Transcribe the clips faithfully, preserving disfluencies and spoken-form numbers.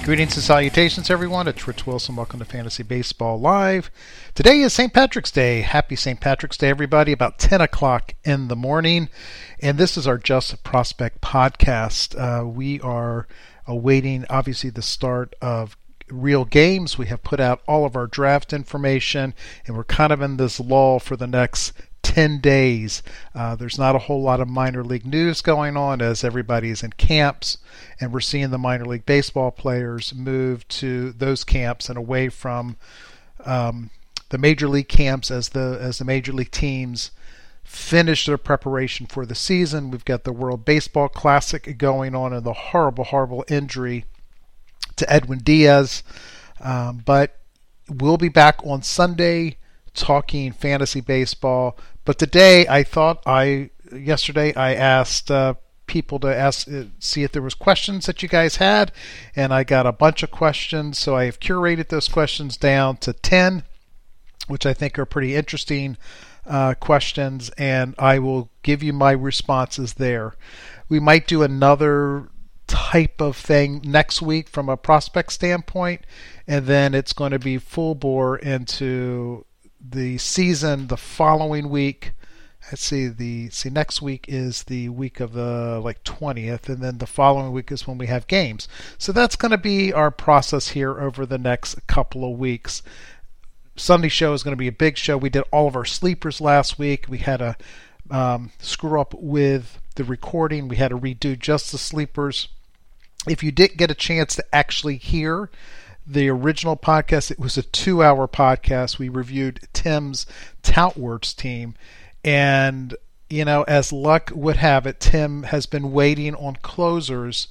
Greetings and salutations, everyone. It's Rich Wilson. Welcome to Fantasy Baseball Live. Today is Saint Patrick's Day. Happy Saint Patrick's Day, everybody. About ten o'clock in the morning. And this is our Just Prospect podcast. Uh, we are awaiting, obviously, the start of real games. We have put out all of our draft information, and we're kind of in this lull for the next ten days. Uh, there's not a whole lot of minor league news going on as everybody's in camps, and we're seeing the minor league baseball players move to those camps and away from um, the major league camps as the as the major league teams finish their preparation for the season. We've got the World Baseball Classic going on and the horrible, horrible injury to Edwin Diaz. Um, but we'll be back on Sunday talking fantasy baseball. But today I thought I, yesterday I asked uh, people to ask, uh, see if there was questions that you guys had, and I got a bunch of questions. So I have curated those questions down to ten, which I think are pretty interesting uh, questions, and I will give you my responses there. We might do another type of thing next week from a prospect standpoint, and then it's going to be full bore into the season the following week. Let's see, the see next week is the week of the like twentieth, and then the following week is when we have games. So that's going to be our process here over the next couple of weeks. Sunday show is going to be a big show. We did all of our sleepers last week. We had a um, screw up with the recording. We had to redo just the sleepers. If you didn't get a chance to actually hear the original podcast, it was a two-hour podcast. We reviewed Tim's Toutwards team, and you know, as luck would have it, Tim has been waiting on closers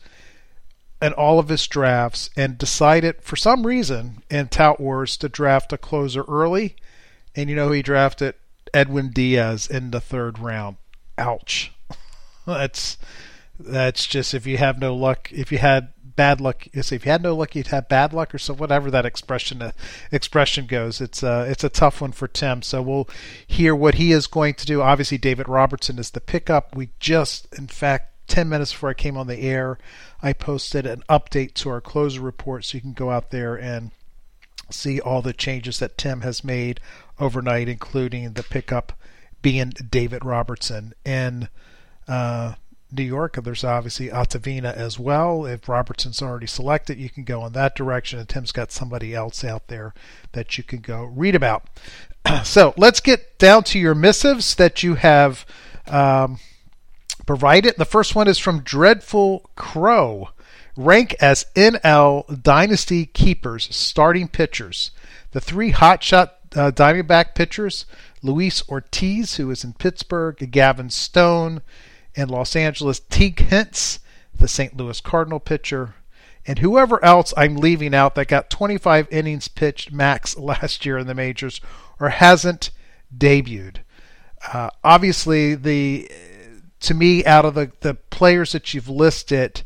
in all of his drafts and decided for some reason in Toutwards to draft a closer early. And you know, he drafted Edwin Diaz in the third round. Ouch. That's that's just, if you have no luck, if you had bad luck, if you had no luck, you'd have bad luck, or so, whatever that expression uh, expression goes. It's uh, it's a tough one for Tim. So we'll hear what he is going to do. Obviously, David Robertson is the pickup. We just, in fact, ten minutes before I came on the air, I posted an update to our closer report, so you can go out there and see all the changes that Tim has made overnight, including the pickup being David Robertson. And uh, New York, there's obviously Ottavina as well. If Robertson's already selected, you can go in that direction, and Tim's got somebody else out there that you can go read about. So let's get down to your missives that you have um, provided. The first one is from Dreadful Crow. Rank as N L Dynasty Keepers starting pitchers. The three hotshot uh, Diamondback pitchers, Luis Ortiz, who is in Pittsburgh, Gavin Stone in Los Angeles, Teague Hintz, the Saint Louis Cardinal pitcher, and whoever else I'm leaving out that got twenty-five innings pitched max last year in the majors or hasn't debuted. Uh, obviously, the to me, out of the, the players that you've listed,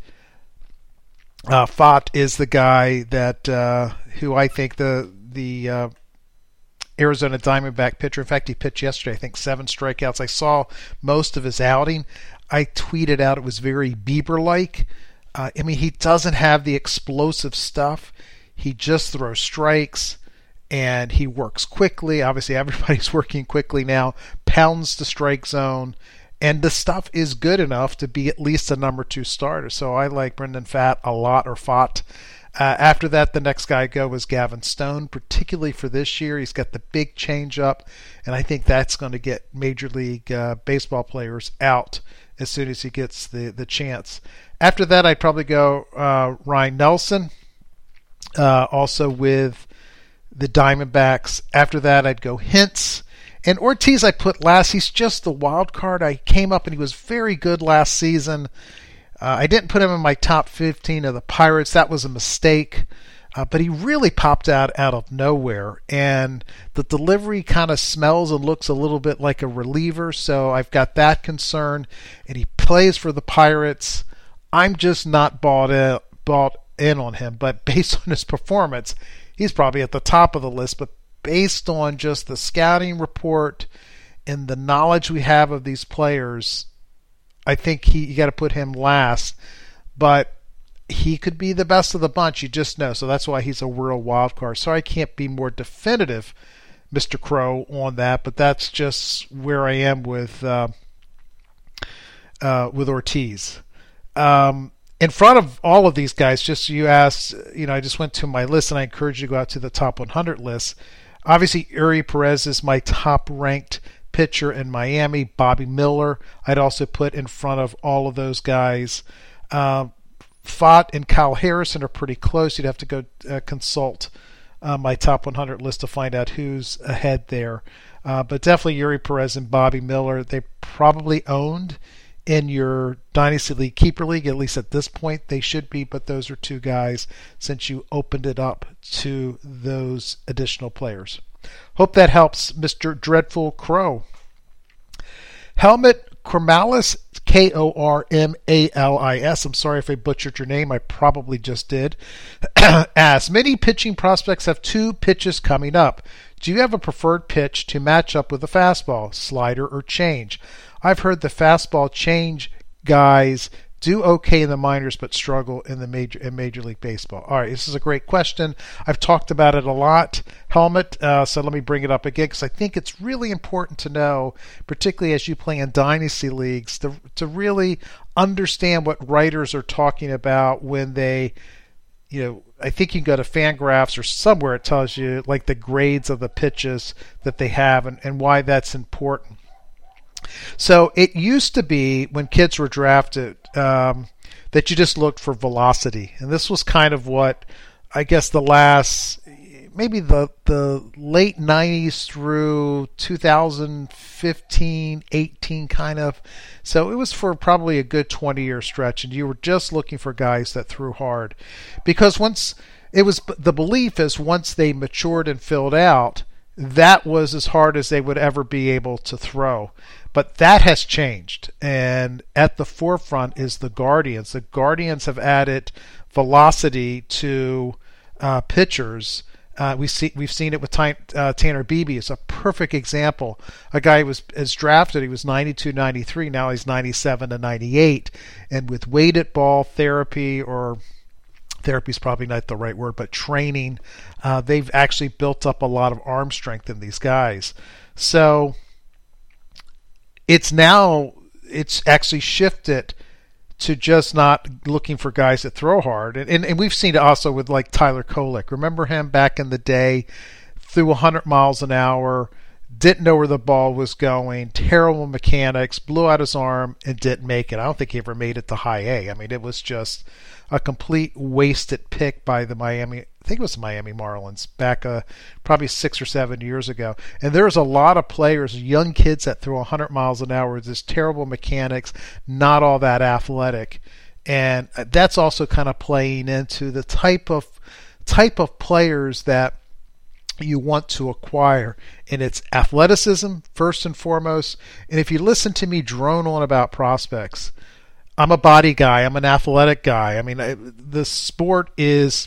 uh, Fott is the guy that uh, who I think the the uh, Arizona Diamondback pitcher. In fact, he pitched yesterday, I think, seven strikeouts. I saw most of his outing. I tweeted out it was very Bieber-like. Uh, I mean, he doesn't have the explosive stuff. He just throws strikes, and he works quickly. Obviously, everybody's working quickly now. Pounds the strike zone, and the stuff is good enough to be at least a number two starter. So I like Brendan Pfaadt a lot, or Fott. Uh, after that, the next guy I go was Gavin Stone, particularly for this year. He's got the big changeup, and I think that's going to get Major League uh, Baseball players out as soon as he gets the, the chance. After that, I'd probably go uh, Ryan Nelson, uh, also with the Diamondbacks. After that, I'd go Hintz. And Ortiz I put last. He's just the wild card. I came up and he was very good last season. Uh, I didn't put him in my top fifteen of the Pirates. That was a mistake. Uh, but he really popped out out of nowhere. And the delivery kind of smells and looks a little bit like a reliever. So I've got that concern. And he plays for the Pirates. I'm just not bought in, bought in on him. But based on his performance, he's probably at the top of the list. But based on just the scouting report and the knowledge we have of these players, I think he you got to put him last. But he could be the best of the bunch. You just know. So that's why he's a real wild card. So I can't be more definitive, Mister Crow, on that. But that's just where I am with uh, uh, with Ortiz. Um, in front of all of these guys, just you asked, you know, I just went to my list, and I encourage you to go out to the top one hundred list. Obviously, Eury Perez is my top-ranked pitcher in Miami. Bobby Miller, I'd also put in front of all of those guys. Uh, Fott and Kyle Harrison are pretty close. You'd have to go uh, consult uh, my top one hundred list to find out who's ahead there. Uh, but definitely Eury Perez and Bobby Miller, they probably owned in your Dynasty League Keeper League, at least at this point they should be, but those are two guys since you opened it up to those additional players. Hope that helps, Mister Dreadful Crow. Helmet Kormalis, K O R M A L I S. I'm sorry if I butchered your name. I probably just did. As many pitching prospects have two pitches coming up. Do you have a preferred pitch to match up with a fastball, slider, or change? I've heard the fastball change guys do okay in the minors but struggle in the major in Major League Baseball. All right, this is a great question. I've talked about it a lot, Helmet, uh, so let me bring it up again because I think it's really important to know, particularly as you play in Dynasty Leagues, to, to really understand what writers are talking about when they, you know, I think you can go to Fangraphs or somewhere it tells you like the grades of the pitches that they have and, and why that's important. So it used to be when kids were drafted um, that you just looked for velocity, and this was kind of what I guess the last maybe the the late nineties through two thousand fifteen, eighteen kind of. So it was for probably a good twenty year stretch, and you were just looking for guys that threw hard, because once it was the belief is once they matured and filled out, that was as hard as they would ever be able to throw. But that has changed, and at the forefront is the Guardians. The Guardians have added velocity to uh, pitchers. Uh, we see we've seen it with Ty, uh, Tanner Beebe. It's a perfect example. A guy who was as drafted, he was ninety-two, ninety-three. Now he's ninety-seven to ninety-eight, and with weighted ball therapy, or therapy is probably not the right word, but training, uh, they've actually built up a lot of arm strength in these guys. So it's now it's actually shifted to just not looking for guys that throw hard. And, and, and we've seen it also with like Tyler Kolek. Remember him back in the day, threw one hundred miles an hour, didn't know where the ball was going, terrible mechanics, blew out his arm, and didn't make it. I don't think he ever made it to high A. I mean, it was just a complete wasted pick by the Miami, I think it was the Miami Marlins, back uh, probably six or seven years ago. And there's a lot of players, young kids that throw one hundred miles an hour with this terrible mechanics, not all that athletic. And that's also kind of playing into the type of type of players that you want to acquire, and it's athleticism first and foremost. And if you listen to me drone on about prospects, I'm a body guy, I'm an athletic guy. I mean, I, the sport is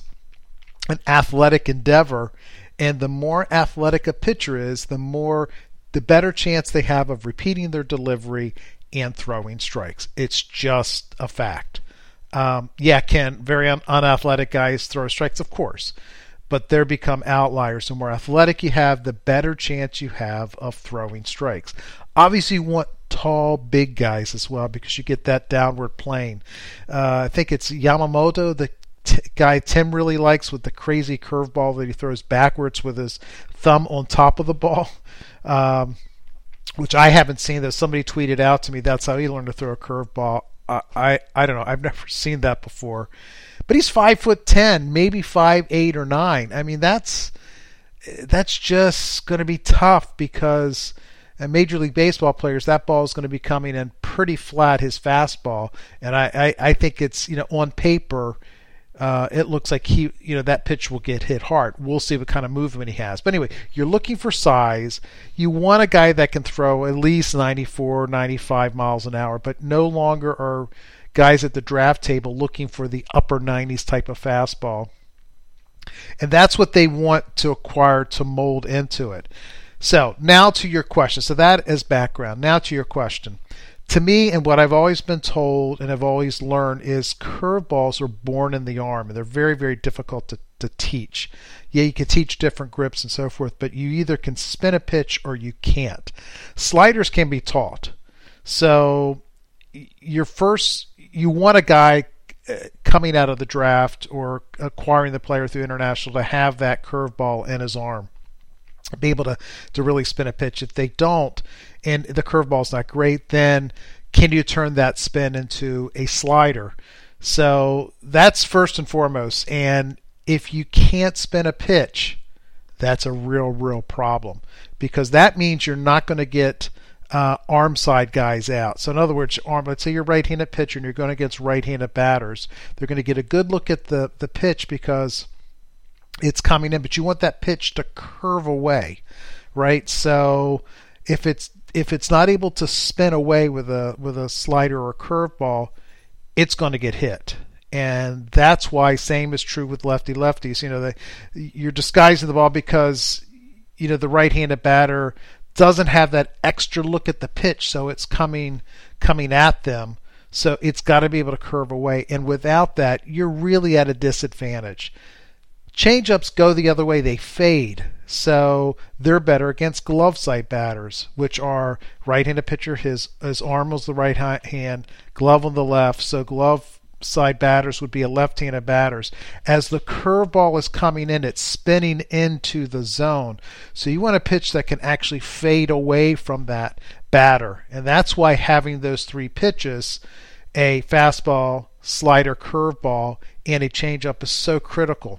an athletic endeavor, and the more athletic a pitcher is, the more the better chance they have of repeating their delivery and throwing strikes. It's just a fact. Um, yeah, can very un- unathletic guys throw strikes? Of course. But they're become outliers. The more athletic you have, the better chance you have of throwing strikes. Obviously, you want tall, big guys as well, because you get that downward plane. Uh, I think it's Yamamoto, the t- guy Tim really likes, with the crazy curveball that he throws backwards with his thumb on top of the ball, um, which I haven't seen. That somebody tweeted out to me that's how he learned to throw a curveball. Uh, I I don't know. I've never seen that before. But he's five foot ten, maybe five eight or nine. I mean, that's that's just going to be tough, because uh, Major League Baseball players, that ball is going to be coming in pretty flat, his fastball, and I, I, I think it's, you know, on paper, uh, it looks like he, you know, that pitch will get hit hard. We'll see what kind of movement he has. But anyway, you're looking for size. You want a guy that can throw at least ninety-four, ninety-five miles an hour, but no longer are guys at the draft table looking for the upper nineties type of fastball. And that's what they want to acquire to mold into it. So now to your question. So that is background. Now to your question. To me, and what I've always been told and I've always learned, is curveballs are born in the arm, and they're very, very difficult to, to teach. Yeah, you can teach different grips and so forth, but you either can spin a pitch or you can't. Sliders can be taught. So your first, you want a guy coming out of the draft or acquiring the player through international to have that curveball in his arm, be able to, to really spin a pitch. If they don't, and the curveball's not great, then can you turn that spin into a slider? So that's first and foremost. And if you can't spin a pitch, that's a real, real problem, because that means you're not going to get uh, arm side guys out. So in other words, arm, let's say you're right-handed pitcher and you're going against right-handed batters. They're going to get a good look at the, the pitch because it's coming in, but you want that pitch to curve away, right? So if it's if it's not able to spin away with a with a slider or a curveball, it's going to get hit. And that's why same is true with lefty lefties. You know, they, you're disguising the ball because, you know, the right-handed batter doesn't have that extra look at the pitch, so it's coming coming at them. So it's got to be able to curve away. And without that, you're really at a disadvantage. Changeups go the other way. They fade. So they're better against glove side batters, which are right-handed pitcher. His, his arm was the right hand, glove on the left. So glove side batters would be a left-handed batters. As the curveball is coming in, it's spinning into the zone. So you want a pitch that can actually fade away from that batter. And that's why having those three pitches, a fastball, slider, curveball, and a changeup, is so critical.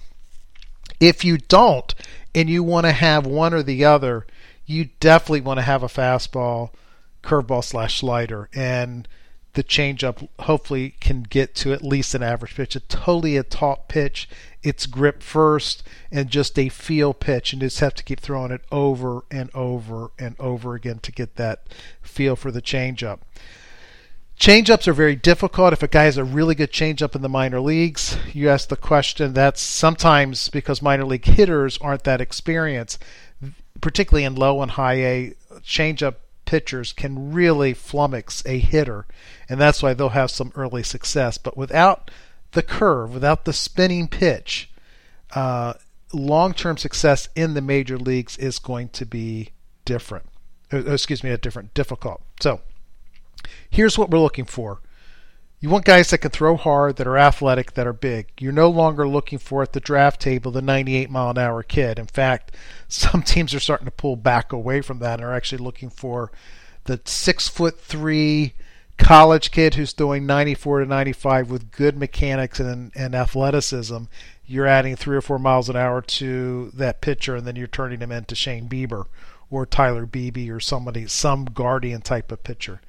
If you don't, and you want to have one or the other, you definitely want to have a fastball, curveball slash slider, and the changeup hopefully can get to at least an average pitch. It's totally a taught pitch. It's grip first and just a feel pitch, and you just have to keep throwing it over and over and over again to get that feel for the changeup. Changeups are very difficult. If a guy has a really good changeup in the minor leagues, you ask the question, that's sometimes because minor league hitters aren't that experienced, particularly in low and high A. Changeup pitchers can really flummox a hitter, and that's why they'll have some early success. But without the curve, without the spinning pitch, uh, long-term success in the major leagues is going to be different. Uh, excuse me, a different, difficult. So here's what we're looking for. You want guys that can throw hard, that are athletic, that are big. You're no longer looking for at the draft table the ninety-eight mile an hour kid. In fact, some teams are starting to pull back away from that and are actually looking for the six foot three college kid who's throwing ninety-four to ninety-five with good mechanics and, and athleticism. You're adding three or four miles an hour to that pitcher, and then you're turning him into Shane Bieber or Tyler Beebe or somebody, some Guardian type of pitcher.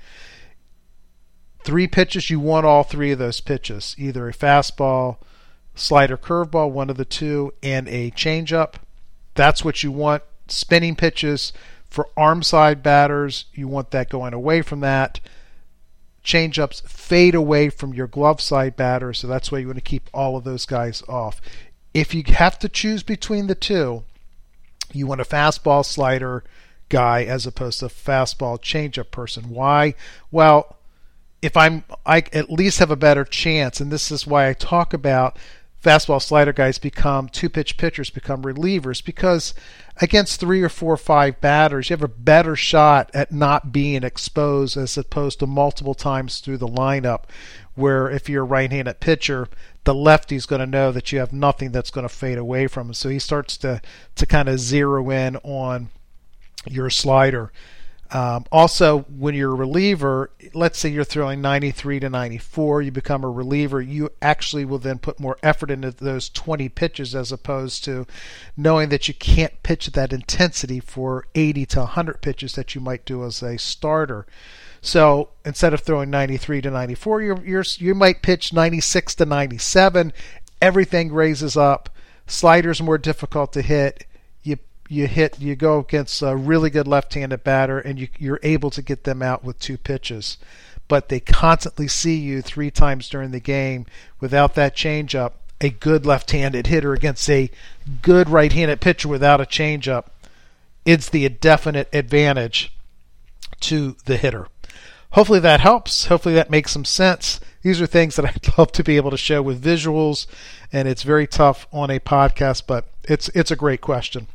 Three pitches, you want all three of those pitches, either a fastball, slider, curveball, one of the two, and a changeup. That's what you want. Spinning pitches for arm side batters, you want that going away from that. Changeups fade away from your glove side batter, so that's why you want to keep all of those guys off. If you have to choose between the two, you want a fastball slider guy as opposed to a fastball changeup person. Why? Well, if I'm, I at least have a better chance, and this is why I talk about fastball slider guys become two-pitch pitchers, become relievers, because against three or four or five batters, you have a better shot at not being exposed as opposed to multiple times through the lineup, where if you're a right-handed pitcher, the lefty's going to know that you have nothing that's going to fade away from him. So he starts to, to kind of zero in on your slider. Um, also, when you're a reliever, let's say you're throwing ninety-three to ninety-four, you become a reliever, you actually will then put more effort into those twenty pitches as opposed to knowing that you can't pitch at that intensity for eighty to one hundred pitches that you might do as a starter. So instead of throwing ninety-three to ninety-four, you're, you're, you might pitch ninety-six to ninety-seven. Everything raises up. Sliders more difficult to hit. You You hit, you go against a really good left-handed batter, and you, you're able to get them out with two pitches. But they constantly see you three times during the game without that changeup. A good left-handed hitter against a good right-handed pitcher without a changeup, it's the definite advantage to the hitter. hopefully that helps. Hopefully that makes some sense. These are things that I'd love to be able to show with visuals, and it's very tough on a podcast, but it's it's a great question.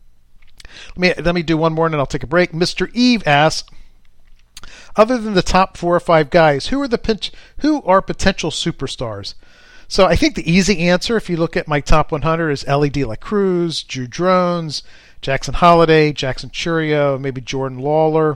Let me let me do one more and then I'll take a break. Mister Eve asks, other than the top four or five guys, who are the pinch, who are potential superstars? So I think the easy answer, if you look at my top one hundred, is Elly De La Cruz, Drew Drones, Jackson Holliday, Jackson Chourio, maybe Jordan Lawler.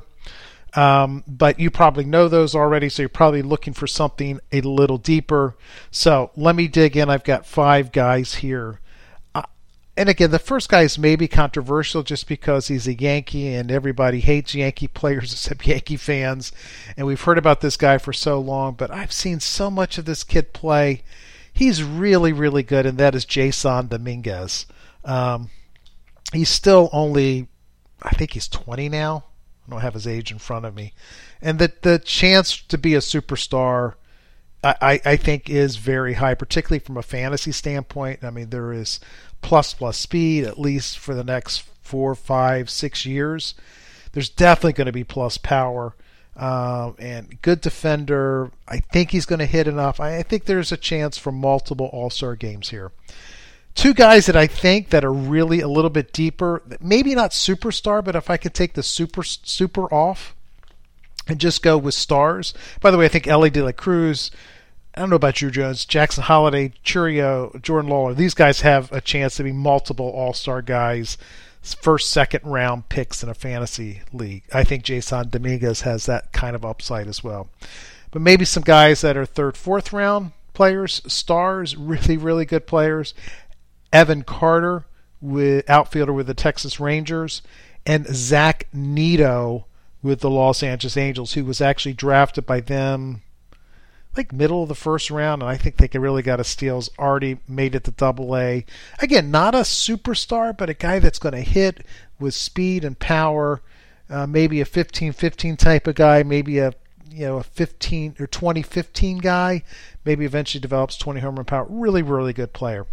Um, but you probably know those already, so you're probably looking for something a little deeper. So let me dig in. I've got five guys here. Uh, and again, the first guy is maybe controversial just because he's a Yankee and everybody hates Yankee players except Yankee fans. And we've heard about this guy for so long, but I've seen so much of this kid play. He's really, really good, and that is Jasson Dominguez. Um, he's still only, I think he's twenty now. I don't have his age in front of me. And the, the chance to be a superstar, I, I think, is very high, particularly from a fantasy standpoint. I mean, there is plus plus speed, at least for the next four, five, six years. There's definitely going to be plus power. Um, and good defender. I think he's going to hit enough. I, I think there's a chance for multiple All-Star games here. Two guys that I think that are really a little bit deeper, maybe not superstar, but if I could take the super super off and just go with stars. By the way, I think Elly De La Cruz, I don't know about Drew Jones, Jackson Holliday, Chourio, Jordan Lawler. These guys have a chance to be multiple All-Star guys, first, second round picks in a fantasy league. I think Jasson Dominguez has that kind of upside as well. But maybe some guys that are third, fourth round players, stars, really, really good players. Evan Carter, with outfielder with the Texas Rangers, and Zach Neto with the Los Angeles Angels, who was actually drafted by them like middle of the first round, and I think they really got a steal. Has already made it to Double A. Again, not a superstar, but a guy that's going to hit with speed and power. Uh, maybe a fifteen fifteen type of guy, maybe a you know a fifteen or twenty fifteen guy. Maybe eventually develops twenty home run power. Really, really good player.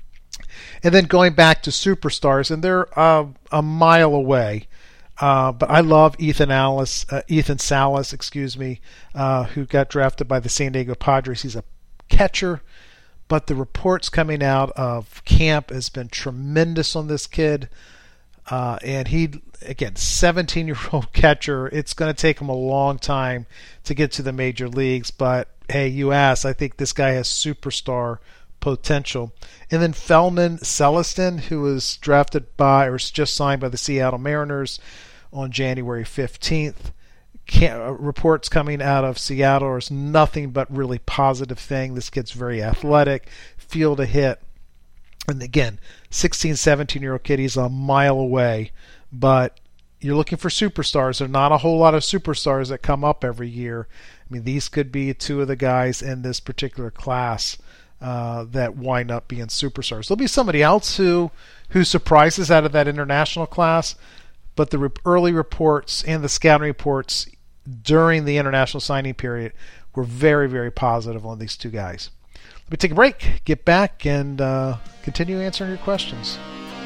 And then going back to superstars, and they're uh, a mile away. Uh, but I love Ethan Alice, uh, Ethan Salas, excuse me, uh, who got drafted by the San Diego Padres. He's a catcher, but the reports coming out of camp has been tremendous on this kid. Uh, and he, again, seventeen-year-old catcher. It's going to take him a long time to get to the major leagues. But hey, you asked, I think this guy has superstar potential. And then Felman Celestin, who was drafted by or just signed by the Seattle Mariners on January fifteenth. Can't, uh, reports coming out of Seattle is nothing but really positive thing. This kid's very athletic, field a hit. And again, sixteen, seventeen-year-old kid, he's a mile away. But you're looking for superstars. There are not a whole lot of superstars that come up every year. I mean, these could be two of the guys in this particular class Uh, that wind up being superstars. There'll be somebody else who who surprises out of that international class, but the re- early reports and the scouting reports during the international signing period were very, very positive on these two guys. Let me take a break, get back, and uh, continue answering your questions.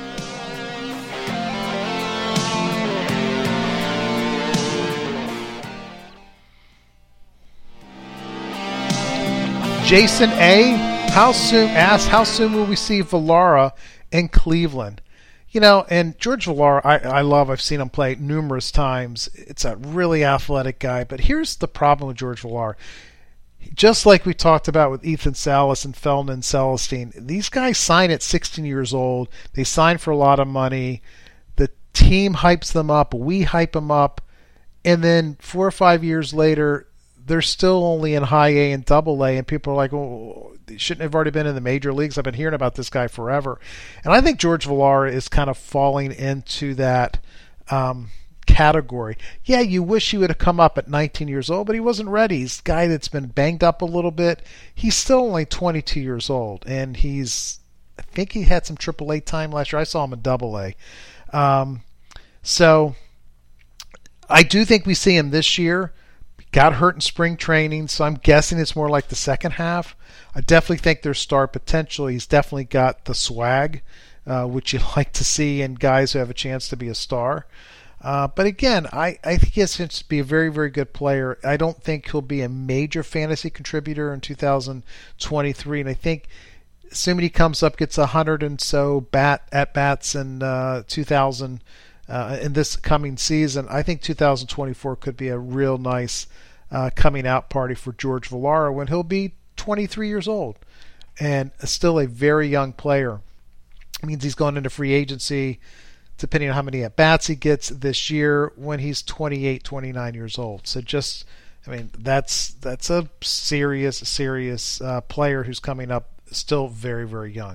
Jason A. How soon asks, how soon will we see Villara in Cleveland? You know, and George Villara, I, I love. I've seen him play numerous times. It's a really athletic guy. But here's the problem with George Villara. Just like we talked about with Ethan Salas and Felman Celestin, these guys sign at sixteen years old. They sign for a lot of money. The team hypes them up. We hype them up. And then four or five years later, they're still only in high A and double A, and people are like, well, they shouldn't have already been in the major leagues. I've been hearing about this guy forever. And I think George Villara is kind of falling into that um, category. Yeah, you wish he would have come up at nineteen years old, but he wasn't ready. He's a guy that's been banged up a little bit. He's still only twenty-two years old, and he's, I think he had some triple A time last year. I saw him in double A. Um, so I do think we see him this year. Got hurt in spring training, so I'm guessing it's more like the second half. I definitely think there's star potential. He's definitely got the swag, uh, which you like to see in guys who have a chance to be a star. Uh, but again, I, I think he has to be a very, very good player. I don't think he'll be a major fantasy contributor in two thousand twenty-three. And I think assuming he comes up, gets a hundred and so bat at bats in uh, two thousand uh, in this coming season, I think two thousand twenty-four could be a real nice uh, coming out party for George Valera when he'll be twenty-three years old and still a very young player. It means he's going into free agency, depending on how many at bats he gets this year, when he's twenty-eight, twenty-nine years old. So just, I mean, that's that's a serious, serious uh, player who's coming up, still very, very young.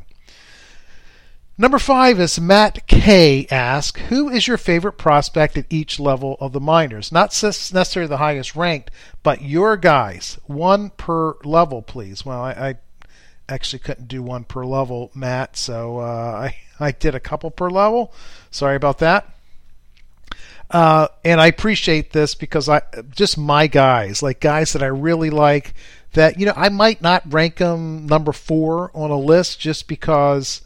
Number five is Matt K. asks, who is your favorite prospect at each level of the minors? Not necessarily the highest ranked, but your guys. One per level, please. Well, I, I actually couldn't do one per level, Matt, so uh, I, I did a couple per level. Sorry about that. Uh, and I appreciate this because I just my guys, like guys that I really like, that, you know, I might not rank them number four on a list just because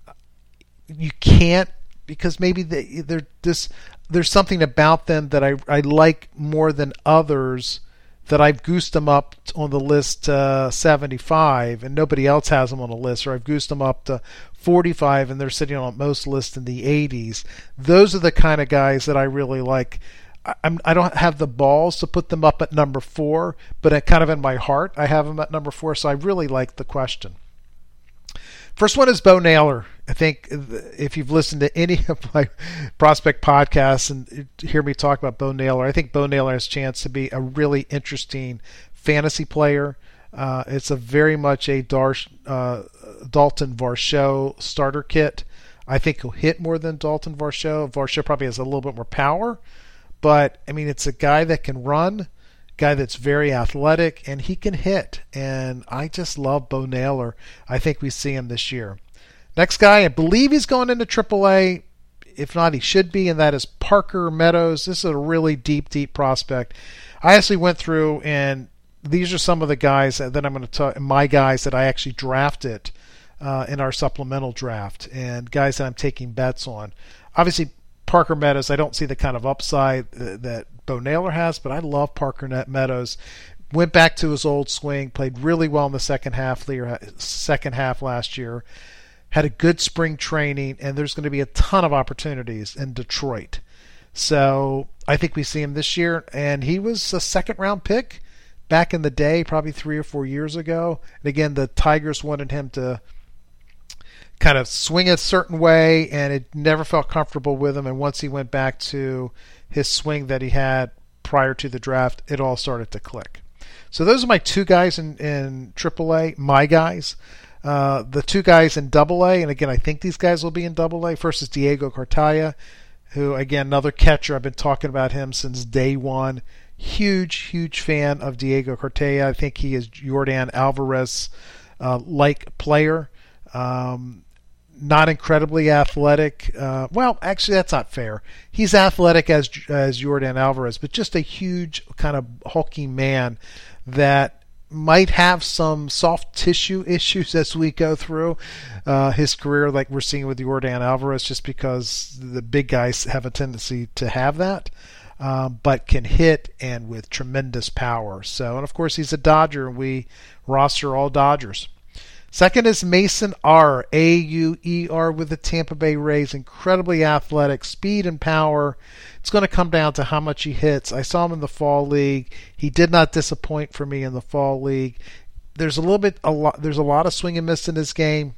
you can't, because maybe they, they're just, there's something about them that I, I like more than others, that I've goosed them up on the list to uh, seventy-five and nobody else has them on the list, or I've goosed them up to forty-five and they're sitting on most lists in the eighties. Those are the kind of guys that I really like. I, I'm, I don't have the balls to put them up at number four, but I kind of in my heart I have them at number four, so I really like the question. First one is Bo Naylor. I think if you've listened to any of my prospect podcasts and hear me talk about Bo Naylor, I think Bo Naylor has a chance to be a really interesting fantasy player. Uh, it's a very much a Dar- uh, Dalton Varsho starter kit. I think he'll hit more than Dalton Varsho. Varsho probably has a little bit more power, but I mean, it's a guy that can run, guy that's very athletic, and he can hit. And I just love Bo Naylor. I think we see him this year. Next guy, I believe he's going into triple A. If not, he should be, and that is Parker Meadows. This is a really deep, deep prospect. I actually went through, and these are some of the guys that I'm going to talk, my guys that I actually drafted uh, in our supplemental draft, and guys that I'm taking bets on. Obviously, Parker Meadows, I don't see the kind of upside that Bo Naylor has, but I love Parker Meadows. Went back to his old swing, played really well in the second half, second half last year. Had a good spring training, and there's going to be a ton of opportunities in Detroit. So I think we see him this year, and he was a second-round pick back in the day, probably three or four years ago. And again, the Tigers wanted him to kind of swing a certain way, and it never felt comfortable with him. And once he went back to his swing that he had prior to the draft, it all started to click. So those are my two guys in, in triple A, my guys. Uh, the two guys in double A, and again, I think these guys will be in double A. First is Diego Cartaya, who, again, another catcher. I've been talking about him since day one. Huge, huge fan of Diego Cartaya. I think he is Jordan Alvarez-like uh, player. Um, not incredibly athletic. Uh, well, actually, that's not fair. He's athletic as as Jordan Alvarez, but just a huge kind of hulking man that might have some soft tissue issues as we go through uh, his career, like we're seeing with Jordan Alvarez, just because the big guys have a tendency to have that, um, but can hit and with tremendous power. So, and of course, he's a Dodger, and we roster all Dodgers. Second is Mason R. A U E R with the Tampa Bay Rays. Incredibly athletic, speed and power. It's going to come down to how much he hits. I saw him in the fall league. He did not disappoint for me in the fall league. There's a little bit, a lot. There's a lot of swing and miss in his game.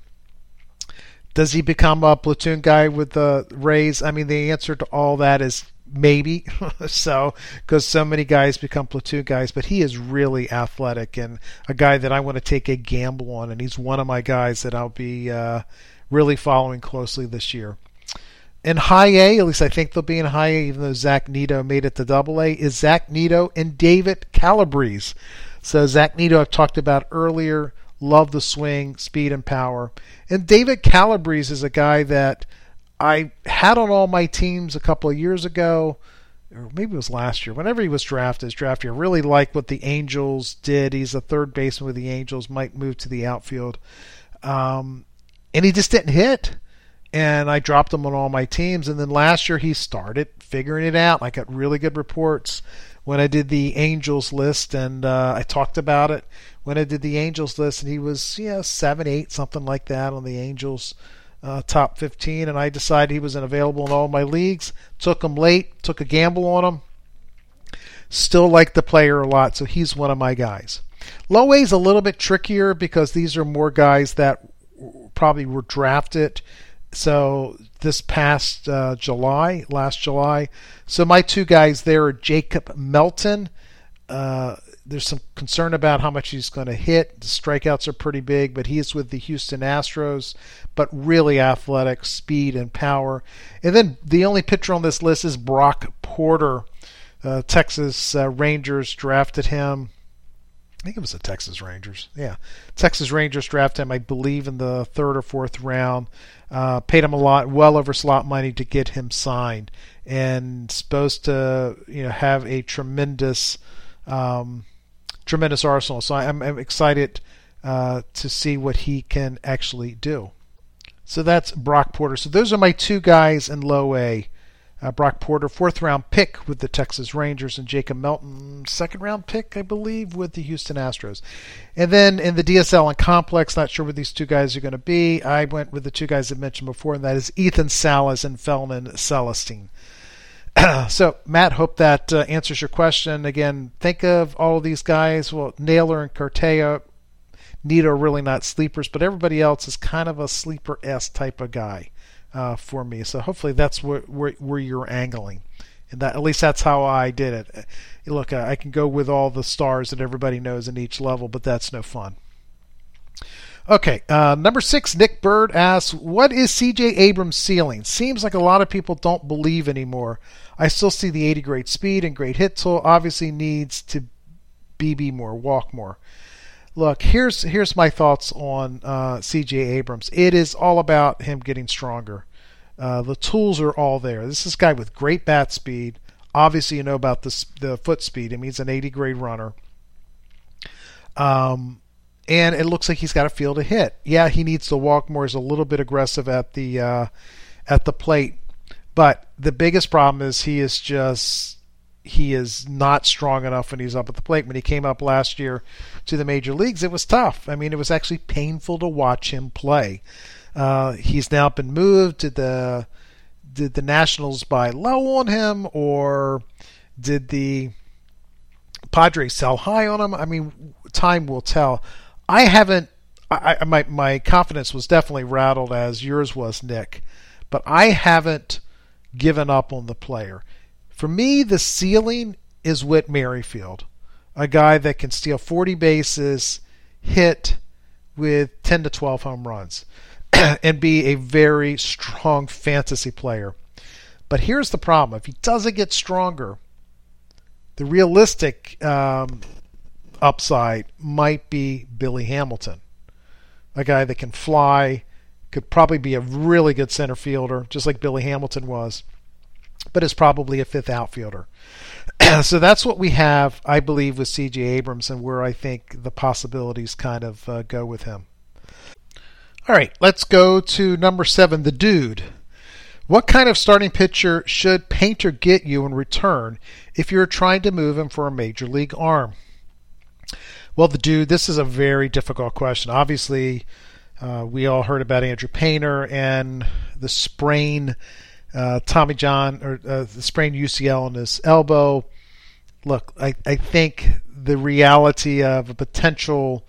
Does he become a platoon guy with the Rays? I mean, the answer to all that is maybe. So, because so many guys become platoon guys, but he is really athletic and a guy that I want to take a gamble on, and he's one of my guys that I'll be uh, really following closely this year. In high A, at least I think they'll be in high A, even though Zach Neto made it to double A, is Zach Neto and David Calabrese. So Zach Neto I've talked about earlier, love the swing, speed, and power. And David Calabrese is a guy that I had on all my teams a couple of years ago, or maybe it was last year, whenever he was drafted, his draft year. I really liked what the Angels did. He's a third baseman with the Angels, might move to the outfield. Um, and he just didn't hit. and I dropped him on all my teams. And then last year he started figuring it out. I got really good reports when I did the Angels list, and uh, I talked about it when I did the Angels list, and he was, you know, seven, eight, something like that on the Angels uh, top fifteen, and I decided he wasn't available in all my leagues. Took him late, took a gamble on him. Still like the player a lot, so he's one of my guys. Low A is a little bit trickier because these are more guys that probably were drafted. So this past uh, July, last July. So my two guys there are Jacob Melton. Uh, there's some concern about how much he's going to hit. The strikeouts are pretty big, but he is with the Houston Astros, but really athletic, speed, and power. And then the only pitcher on this list is Brock Porter. Uh, Texas uh, Rangers drafted him. I think it was the Texas Rangers. Yeah. Texas Rangers drafted him, I believe, in the third or fourth round. Uh, paid him a lot, well over slot money to get him signed. And supposed to, you know, have a tremendous, um, tremendous arsenal. So I'm, I'm excited uh, to see what he can actually do. So that's Brock Porter. So those are my two guys in low A. Uh, Brock Porter, fourth round pick with the Texas Rangers, and Jacob Melton, second round pick, I believe, with the Houston Astros. And then in the D S L and Complex, not sure what these two guys are going to be. I went with the two guys I mentioned before, and that is Ethan Salas and Felman Celestine. So, Matt, hope that uh, answers your question. Again, think of all of these guys. Well, Naylor and Cartea, Nito are really not sleepers, but everybody else is kind of a sleeper-esque type of guy. Uh, for me, so hopefully that's where, where where you're angling, and that at least that's how I did it. Look, I can go with all the stars that everybody knows in each level, but that's no fun. Okay, uh, number six, Nick Bird asks, "What is C J Abrams' ceiling? Seems like a lot of people don't believe anymore. I still see the eighty great speed and great hit tool. Obviously needs to B B more, walk more." Look, here's here's my thoughts on uh, C J Abrams. It is all about him getting stronger. Uh, the tools are all there. This is a guy with great bat speed. Obviously, you know about the the foot speed. I mean, he's an eighty grade runner. Um, and it looks like he's got a feel to hit. Yeah, he needs to walk more. He's a little bit aggressive at the uh, at the plate, but the biggest problem is he is just. He is not strong enough when he's up at the plate. When he came up last year to the major leagues, it was tough. I mean, it was actually painful to watch him play. Uh, he's now been moved. Did the did the Nationals buy low on him, or did the Padres sell high on him? I mean, time will tell. I haven't. I, I my my confidence was definitely rattled, as yours was, Nick, but I haven't given up on the player. For me, the ceiling is Whit Merrifield, a guy that can steal forty bases, hit with ten to twelve home runs, and be a very strong fantasy player. But here's the problem. If he doesn't get stronger, the realistic um, upside might be Billy Hamilton, a guy that can fly, could probably be a really good center fielder, just like Billy Hamilton was, but is probably a fifth outfielder. So that's what we have, I believe, with C J Abrams, and where I think the possibilities kind of uh, go with him. All right, let's go to number seven, the Dude. What kind of starting pitcher should Painter get you in return if you're trying to move him for a major league arm? Well, the Dude, this is a very difficult question. Obviously, uh, we all heard about Andrew Painter and the sprain Uh, Tommy John, or uh, the sprained U C L in his elbow. Look, I, I think the reality of a potential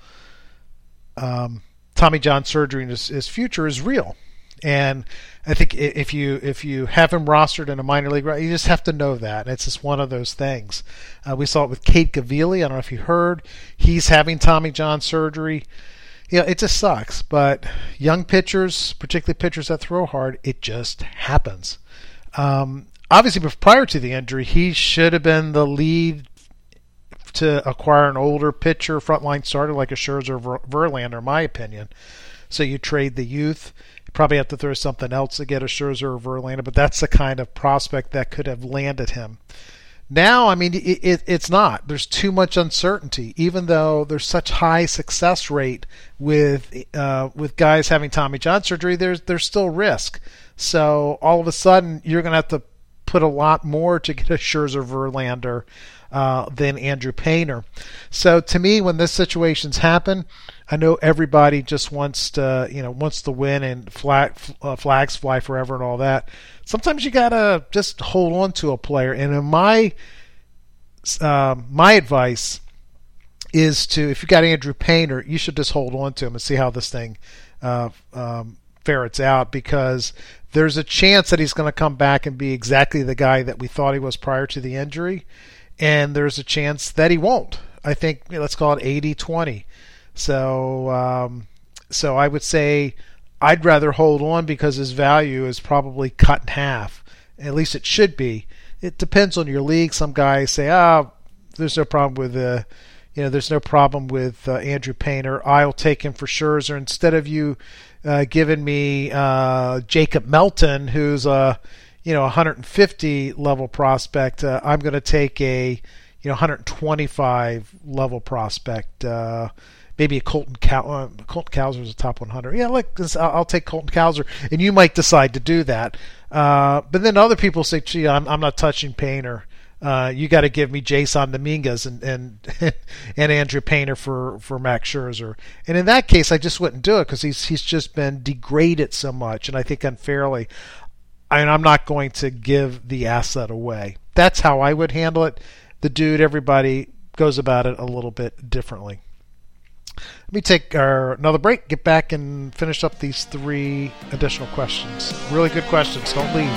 um, Tommy John surgery in his, his future is real. And I think if you if you have him rostered in a minor league, you just have to know that. It's just one of those things. Uh, we saw it with Kate Gavilli. I don't know if you heard. He's having Tommy John surgery. Yeah, it just sucks, but young pitchers, particularly pitchers that throw hard, it just happens. Um, obviously, prior to the injury, he should have been the lead to acquire an older pitcher, frontline starter like a Scherzer or Verlander, in my opinion. So you trade the youth. You probably have to throw something else to get a Scherzer or Verlander, but that's the kind of prospect that could have landed him. Now, I mean, it, it, it's not. There's too much uncertainty. Even though there's such high success rate with uh, with guys having Tommy John surgery, there's there's still risk. So all of a sudden, you're going to have to put a lot more to get a Scherzer Verlander uh, than Andrew Painter. So to me, when this situations happen, I know everybody just wants to, you know, wants to win and flag, uh, flags fly forever and all that. Sometimes you gotta just hold on to a player. And in my uh, my advice is to, if you got Andrew Painter, you should just hold on to him and see how this thing uh, um, ferrets out, because there's a chance that he's going to come back and be exactly the guy that we thought he was prior to the injury, and there's a chance that he won't. I think, you know, let's call it eighty twenty. So, um, so I would say I'd rather hold on because his value is probably cut in half. At least it should be. It depends on your league. Some guys say, "Ah, oh, there's no problem with uh, you know, there's no problem with uh, Andrew Painter. I'll take him for Scherzer instead of you uh, giving me uh, Jacob Melton, who's a you know one hundred fifty level prospect. Uh, I'm going to take a you know one hundred twenty-five level prospect." Uh, Maybe a Colton Cow- uh, Colton Cowser is a top one hundred. Yeah, look, I'll, I'll take Colton Cowser, and you might decide to do that. Uh, but then other people say, "Gee, I'm, I'm not touching Painter. Uh, you got to give me Jason Dominguez and and and Andrew Painter for, for Max Scherzer." And in that case, I just wouldn't do it because he's he's just been degraded so much, and I think unfairly. I mean, I'm not going to give the asset away. That's how I would handle it. The dude, everybody goes about it a little bit differently. Let me take our, another break, get back and finish up these three additional questions. Really good questions. Don't leave.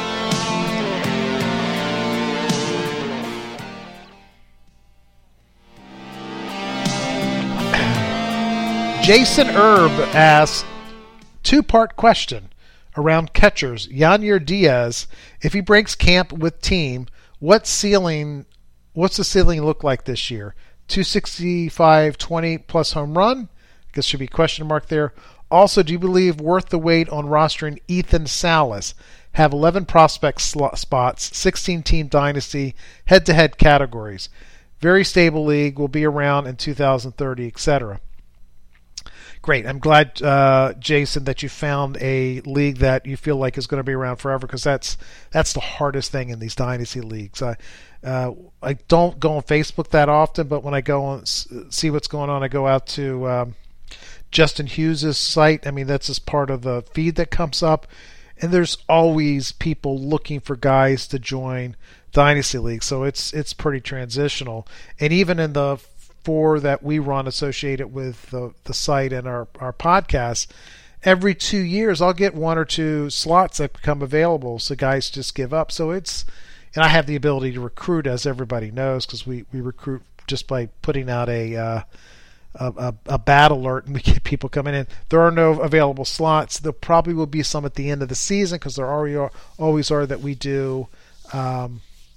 Jason Erb asks, two-part question around catchers. Yanyer Diaz, if he breaks camp with team, what ceiling, what's the ceiling look like this year? two sixty-five, twenty plus home run? I guess should be a question mark there. Also, do you believe worth the wait on rostering Ethan Salas? Have eleven prospect slot spots, sixteen team dynasty, head-to-head categories. Very stable league, will be around in two thousand thirty, et cetera. Great. I'm glad, uh, Jason, that you found a league that you feel like is going to be around forever, because that's that's the hardest thing in these dynasty leagues. I, uh, I don't go on Facebook that often, but when I go on see what's going on, I go out to um, Justin Hughes' site. I mean, that's just part of the feed that comes up, and there's always people looking for guys to join dynasty leagues. So it's it's pretty transitional, and even in the four that we run associated with the, the site and our, our podcast, every two years I'll get one or two slots that become available, so guys just give up. So it's, and I have the ability to recruit, as everybody knows, because we, we recruit just by putting out a, uh, a, a a bat alert, and we get people coming in. There are no available slots. There probably will be some at the end of the season, because there already are, always are that we do um,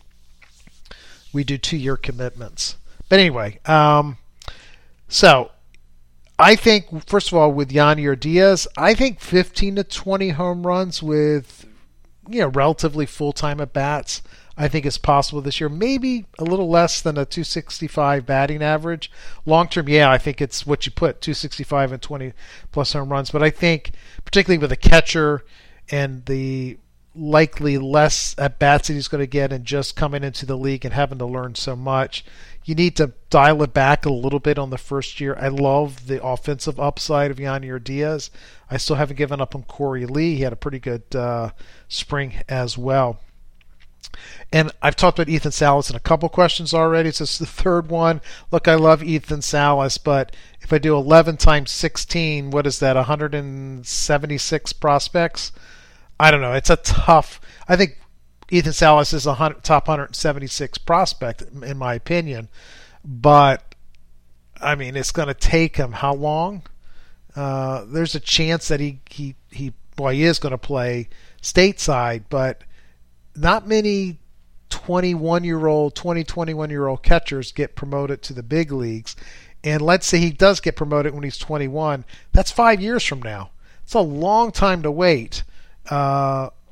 we do two-year commitments. But anyway, um, so I think, first of all, with Yanyer Diaz, I think fifteen to twenty home runs with, you know, relatively full-time at-bats, I think is possible this year. Maybe a little less than a two sixty-five batting average. Long-term, yeah, I think it's what you put, two sixty-five and twenty-plus home runs. But I think, particularly with a catcher and the likely less at-bats that he's going to get and just coming into the league and having to learn so much, you need to dial it back a little bit on the first year. I love the offensive upside of Yanyer Diaz. I still haven't given up on Corey Lee. He had a pretty good uh, spring as well. And I've talked about Ethan Salas in a couple questions already. So it's the third one. Look, I love Ethan Salas, but if I do eleven times sixteen, what is that, one hundred seventy-six prospects? I don't know. It's a tough... I think Ethan Salas is a top one hundred seventy-six prospect, in my opinion. But, I mean, it's going to take him how long? Uh, there's a chance that he, he, he, well, he is going to play stateside, but not many twenty-one-year-old, twenty, twenty-one-year-old catchers get promoted to the big leagues. And let's say he does get promoted when he's twenty-one. That's five years from now. It's a long time to wait. Uh,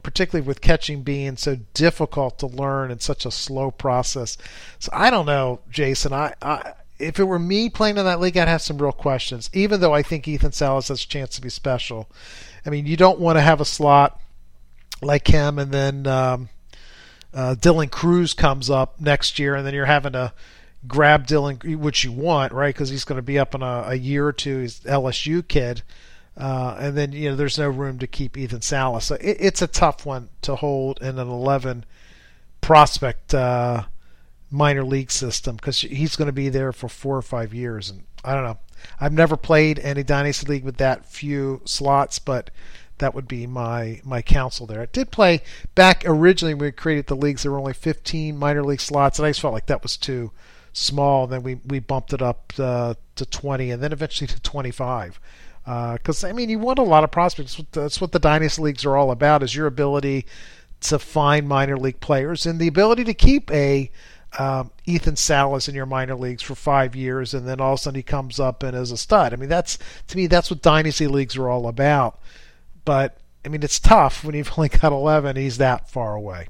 particularly with catching being so difficult to learn and such a slow process. So I don't know, Jason. I, I if it were me playing in that league, I'd have some real questions, even though I think Ethan Salas has a chance to be special. I mean, you don't want to have a slot like him, and then um, uh, Dylan Cruz comes up next year, and then you're having to grab Dylan, which you want, right? Because he's going to be up in a, a year or two. He's an L S U kid. Uh, and then, you know, there's no room to keep Ethan Salas. So it, it's a tough one to hold in an eleven prospect uh, minor league system because he's going to be there for four or five years. And I don't know. I've never played any Dynasty League with that few slots, but that would be my, my counsel there. I did play back originally when we created the leagues. There were only fifteen minor league slots, and I just felt like that was too small. Then we, we bumped it up uh, to twenty and then eventually to twenty-five. Because, uh, I mean, you want a lot of prospects. That's what the Dynasty Leagues are all about, is your ability to find minor league players and the ability to keep a um, Ethan Salas in your minor leagues for five years and then all of a sudden he comes up and is a stud. I mean, that's to me, that's what Dynasty Leagues are all about. But, I mean, it's tough when you've only got eleven. He's that far away.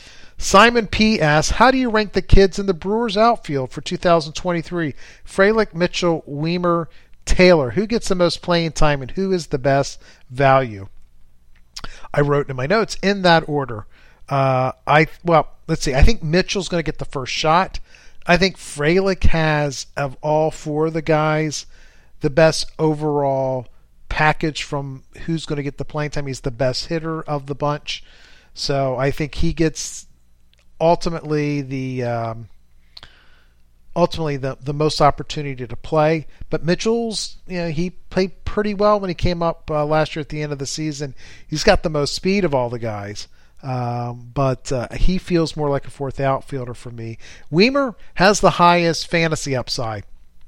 Simon P. asks, how do you rank the kids in the Brewers outfield for two thousand twenty-three? Frelick, Mitchell, Weimer, Taylor. Who gets the most playing time and who is the best value? I wrote in my notes in that order. Uh, I well, let's see. I think Mitchell's going to get the first shot. I think Frelick has, of all four of the guys, the best overall package from who's going to get the playing time. He's the best hitter of the bunch. So I think he gets ultimately the um, ultimately the, the most opportunity to play. But Mitchell's, you know, he played pretty well when he came up uh, last year at the end of the season. He's got the most speed of all the guys. Um, but uh, he feels more like a fourth outfielder for me. Weimer has the highest fantasy upside.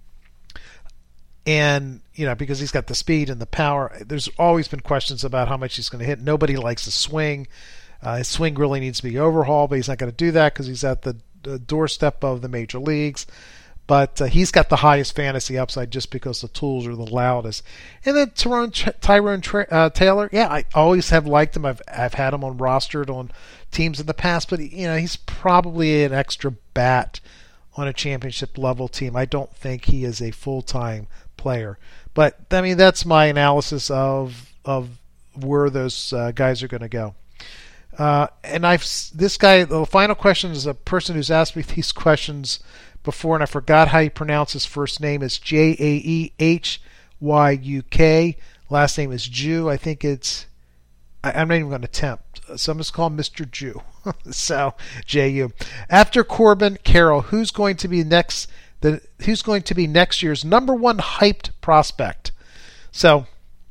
And, you know, because he's got the speed and the power, there's always been questions about how much he's going to hit. Nobody likes his swing. Uh, his swing really needs to be overhauled, but he's not going to do that because he's at the, the doorstep of the major leagues. But uh, he's got the highest fantasy upside just because the tools are the loudest. And then Tyrone, Tyrone uh, Taylor, yeah, I always have liked him. I've I've had him on rostered on teams in the past, but you know he's probably an extra bat on a championship level team. I don't think he is a full time player. But I mean that's my analysis of of where those uh, guys are going to go. Uh, and I've this guy. The final question is a person who's asked me these questions before, and I forgot how you pronounce his first name. Is J A E H Y U K. Last name is Jew. I think it's. I, I'm not even going to attempt. So I'm just call him Mister Jew. So J U. After Corbin Carroll, who's going to be next? The who's going to be next year's number one hyped prospect? So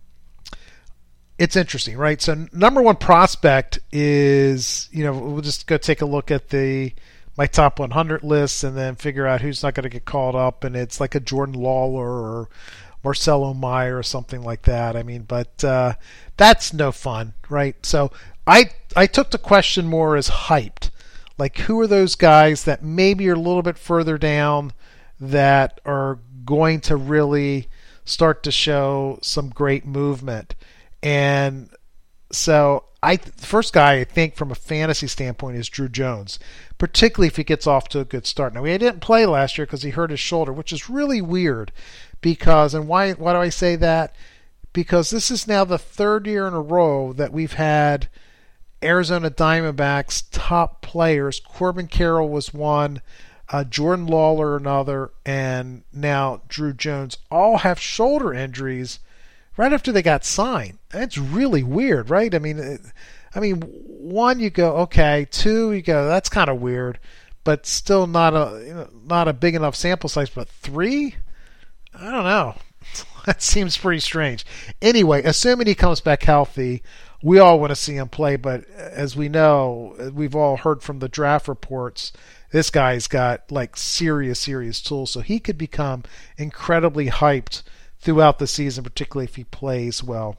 it's interesting, right? So number one prospect is, you know, we'll just go take a look at the my top one hundred lists and then figure out who's not going to get called up, and it's like a Jordan Lawler or Marcelo Meyer or something like that. I mean, but uh, that's no fun, right? So I I took the question more as hyped, like who are those guys that maybe are a little bit further down that are going to really start to show some great movement. And so I the first guy I think from a fantasy standpoint is Drew Jones, particularly if he gets off to a good start. Now he didn't play last year because he hurt his shoulder, which is really weird. Because and why why do I say that? Because this is now the third year in a row that we've had Arizona Diamondbacks top players. Corbin Carroll was one, uh, Jordan Lawler another, and now Drew Jones all have shoulder injuries right after they got signed. That's really weird, right? I mean, it, I mean, one you go okay, two you go that's kind of weird, but still not a you know, not a big enough sample size. But three, I don't know. That seems pretty strange. Anyway, assuming he comes back healthy, we all want to see him play. But as we know, we've all heard from the draft reports, this guy's got like serious, serious tools, so he could become incredibly hyped throughout the season, particularly if he plays well.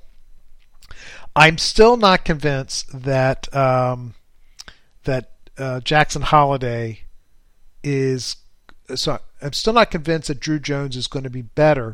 I'm still not convinced that um, that uh, Jackson Holliday is. So I'm still not convinced that Drew Jones is going to be better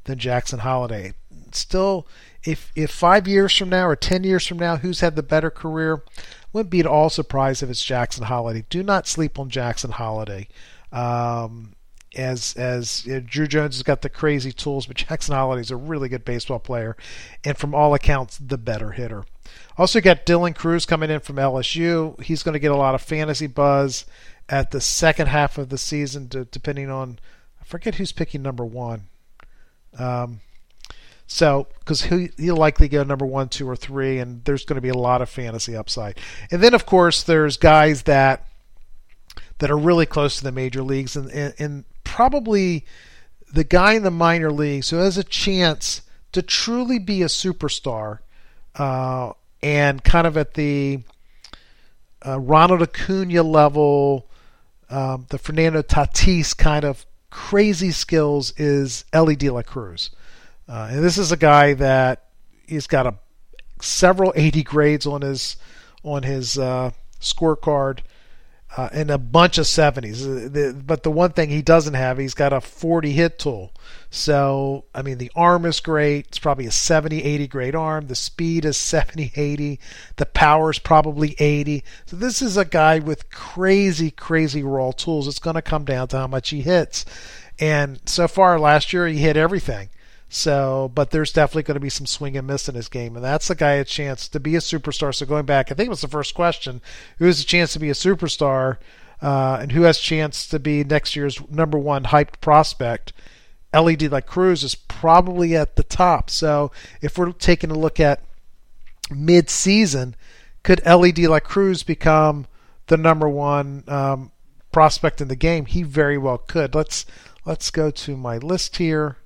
than Jackson Holliday. Still, if if five years from now or ten years from now, who's had the better career? Wouldn't be at all surprised if it's Jackson Holliday. Do not sleep on Jackson Holliday. Um, as as you know, Drew Jones has got the crazy tools, but Jackson Holliday is a really good baseball player, and from all accounts, the better hitter. Also got Dylan Cruz coming in from L S U. He's going to get a lot of fantasy buzz at the second half of the season, to, depending on, I forget who's picking number one. Um, so, because he, he'll likely go number one, two, or three, and there's going to be a lot of fantasy upside. And then, of course, there's guys that that are really close to the major leagues, and, and, and probably the guy in the minor leagues who has a chance to truly be a superstar, uh, and kind of at the uh, Ronald Acuna level, um, the Fernando Tatis kind of crazy skills, is Elly De La Cruz. Uh, and this is a guy that he's got a several eighty grades on his on his uh, scorecard, uh, and a bunch of seventies. But the one thing he doesn't have, he's got a forty hit tool. So, I mean, the arm is great. It's probably a seventy, eighty grade arm. The speed is seventy, eighty. The power is probably eighty. So this is a guy with crazy, crazy raw tools. It's going to come down to how much he hits. And so far last year, he hit everything. So, but there's definitely going to be some swing and miss in his game, and that's the guy a chance to be a superstar. So going back, I think it was the first question: who has a chance to be a superstar, uh, and who has a chance to be next year's number one hyped prospect? Elly De La Cruz is probably at the top. So if we're taking a look at mid-season, could Elly De La Cruz become the number one um, prospect in the game? He very well could. Let's let's go to my list here.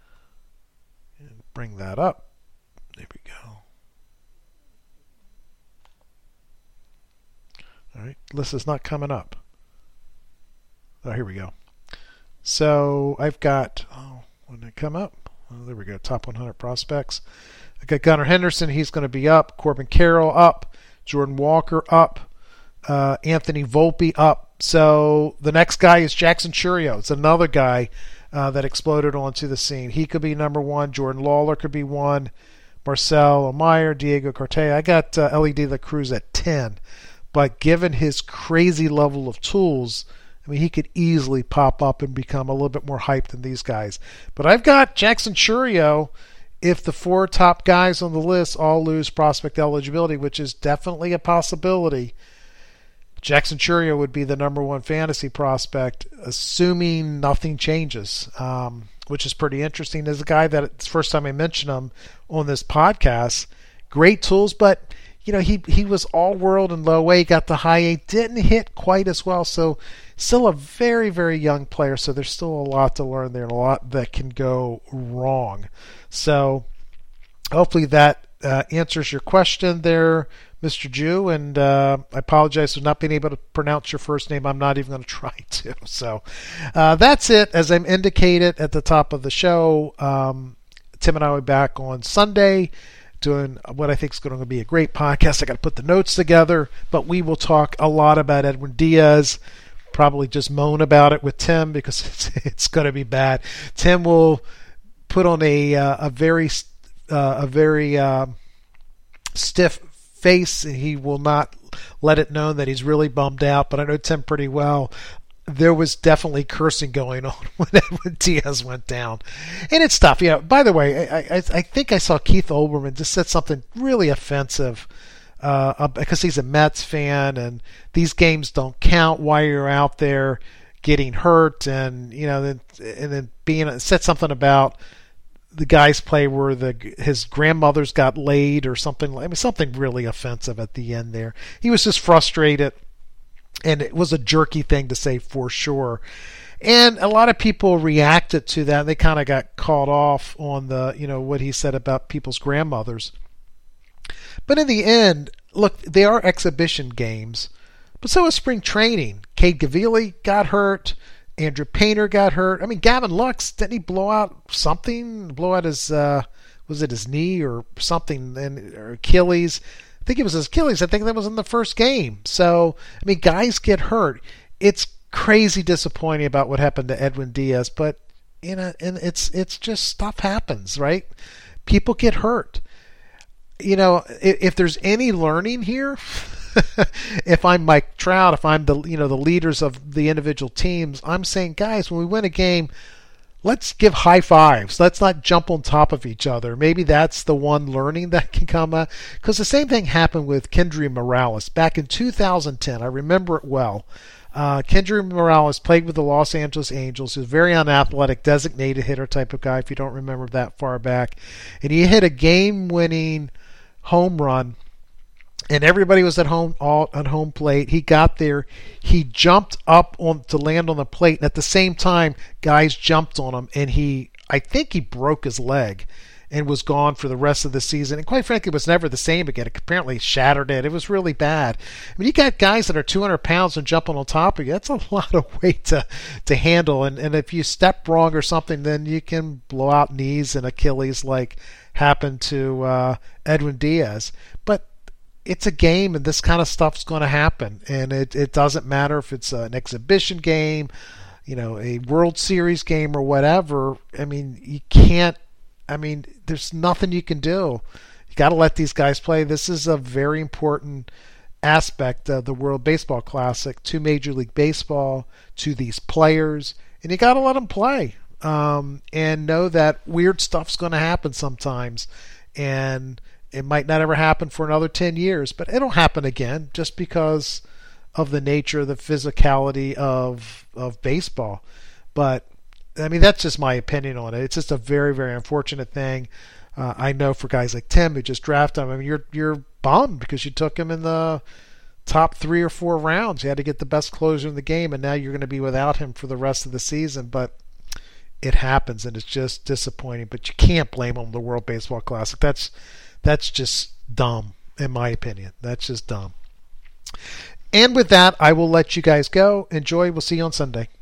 Bring that up. There we go. All right, list is not coming up. Oh, here we go. So I've got, oh, when did it come up? Oh, there we go, top one hundred prospects. I got Gunnar Henderson, he's going to be up. Corbin Carroll up. Jordan Walker up. Uh, Anthony Volpe up. So the next guy is Jackson Chourio. It's another guy Uh, that exploded onto the scene. He could be number one. Jordan Lawler could be one. Marcel Omeyer, Diego Cartaya. I got uh, Elly De La Cruz at ten. But given his crazy level of tools, I mean, he could easily pop up and become a little bit more hyped than these guys. But I've got Jackson Chourio if the four top guys on the list all lose prospect eligibility, which is definitely a possibility. Jackson Chourio would be the number one fantasy prospect, assuming nothing changes, um, which is pretty interesting. As a guy that it's the first time I mentioned him on this podcast, great tools, but you know he he was all world and low A, got the high A, didn't hit quite as well. So still a very very young player. So there's still a lot to learn there and a lot that can go wrong. So hopefully that uh, answers your question there, Mister Jew, and uh, I apologize for not being able to pronounce your first name. I'm not even going to try to. So uh, that's it. As I'm indicated at the top of the show, um, Tim and I will be back on Sunday doing what I think is going to be a great podcast. I got to put the notes together, but we will talk a lot about Edwin Diaz. Probably just moan about it with Tim because it's, it's going to be bad. Tim will put on a uh, a very uh, a very uh, stiff face. He will not let it known that he's really bummed out, but I know Tim pretty well. There was definitely cursing going on when Edwin Diaz went down, and it's tough. Yeah. By the way, I, I, I think I saw Keith Olbermann just said something really offensive uh, because he's a Mets fan, and these games don't count while you're out there getting hurt, and you know, then and then being said something about the guy's play where the his grandmother's got laid or something. I mean, something really offensive at the end there. He was just frustrated, and it was a jerky thing to say for sure. And a lot of people reacted to that. They kind of got caught off on the, you know, what he said about people's grandmothers. But in the end, look, they are exhibition games, but so is spring training. Cade Gavilli got hurt. Andrew Painter got hurt. I mean, Gavin Lux, didn't he blow out something? Blow out his, uh, was it his knee or something, and or Achilles? I think it was his Achilles. I think that was in the first game. So, I mean, guys get hurt. It's crazy disappointing about what happened to Edwin Diaz, but you know, and it's it's just stuff happens, right? People get hurt. You know, if, if there's any learning here, if I'm Mike Trout, if I'm the you know the leaders of the individual teams, I'm saying, guys, when we win a game, let's give high fives. Let's not jump on top of each other. Maybe that's the one learning that can come out. Because the same thing happened with Kendry Morales back in two thousand ten. I remember it well. Uh, Kendry Morales played with the Los Angeles Angels. He was a very unathletic, designated hitter type of guy, if you don't remember that far back. And he hit a game-winning home run, and everybody was at home all at home plate. He got there, he jumped up on to land on the plate, and at the same time, guys jumped on him, and he, I think he broke his leg and was gone for the rest of the season. And quite frankly, it was never the same again. It apparently shattered it. It was really bad. I mean, you got guys that are two hundred pounds and jumping on top of you. That's a lot of weight to to handle. And and if you step wrong or something, then you can blow out knees and Achilles like happened to uh, Edwin Diaz. But it's a game, and this kind of stuff's going to happen. And it, it doesn't matter if it's an exhibition game, you know, a World Series game or whatever. I mean, you can't, I mean, there's nothing you can do. You got to let these guys play. This is a very important aspect of the World Baseball Classic to Major League Baseball, to these players, and you got to let them play. Um, and know that weird stuff's going to happen sometimes, and it might not ever happen for another ten years, but it'll happen again just because of the nature, the physicality of of baseball. But I mean, that's just my opinion on it. It's just a very, very unfortunate thing. Uh, I know for guys like Tim who just drafted him, I mean, you're you're bummed because you took him in the top three or four rounds. You had to get the best closer in the game, and now you're going to be without him for the rest of the season. But it happens, and it's just disappointing. But you can't blame him on the World Baseball Classic. That's that's just dumb, in my opinion. That's just dumb. And with that, I will let you guys go. Enjoy. We'll see you on Sunday.